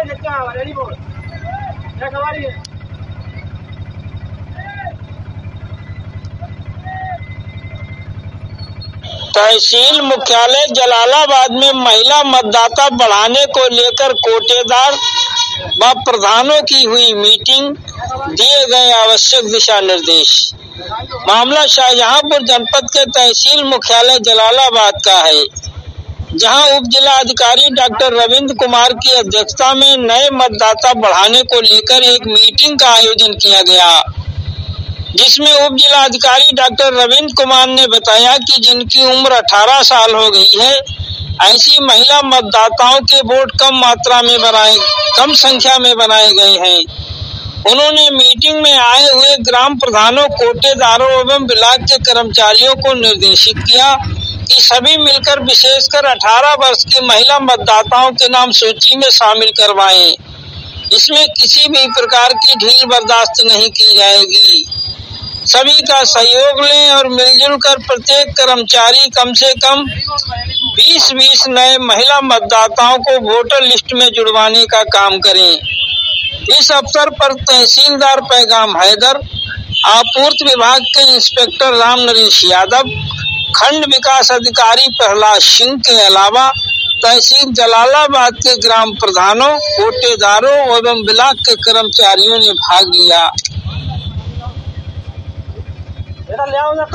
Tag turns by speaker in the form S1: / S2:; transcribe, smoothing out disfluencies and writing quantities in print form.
S1: तहसील मुख्यालय जलालाबाद में महिला मतदाता बढ़ाने को लेकर कोटेदार व प्रधानों की हुई मीटिंग, दिए गए आवश्यक दिशा निर्देश। मामला शाहजहांपुर जनपद के तहसील मुख्यालय जलालाबाद का है, जहां उप जिला अधिकारी डॉक्टर रविंद्र कुमार की अध्यक्षता में नए मतदाता बढ़ाने को लेकर एक मीटिंग का आयोजन किया गया, जिसमें उप जिला अधिकारी डॉक्टर रविंद्र कुमार ने बताया कि जिनकी उम्र 18 साल हो गई है, ऐसी महिला मतदाताओं के वोट कम संख्या में बनाए गए हैं। उन्होंने मीटिंग में आए हुए ग्राम प्रधानों, कोटेदारों एवं ब्लॉक के कर्मचारियों को निर्देशित किया कि सभी मिलकर विशेषकर 18 वर्ष की महिला मतदाताओं के नाम सूची में शामिल करवाएं। इसमें किसी भी प्रकार की ढील बर्दाश्त नहीं की जाएगी। सभी का सहयोग लें और मिलजुल कर प्रत्येक कर्मचारी कम से कम 20-20 नए महिला मतदाताओं को वोटर लिस्ट में जुड़वाने का काम करें। इस अवसर पर तहसीलदार पैगाम हैदर, आपूर्ति विभाग के इंस्पेक्टर राम नरेश यादव, खंड विकास अधिकारी प्रहलाद सिंह के अलावा तहसील जलालाबाद के ग्राम प्रधानों, कोटेदारों एवं ब्लॉक के कर्मचारियों ने भाग लिया।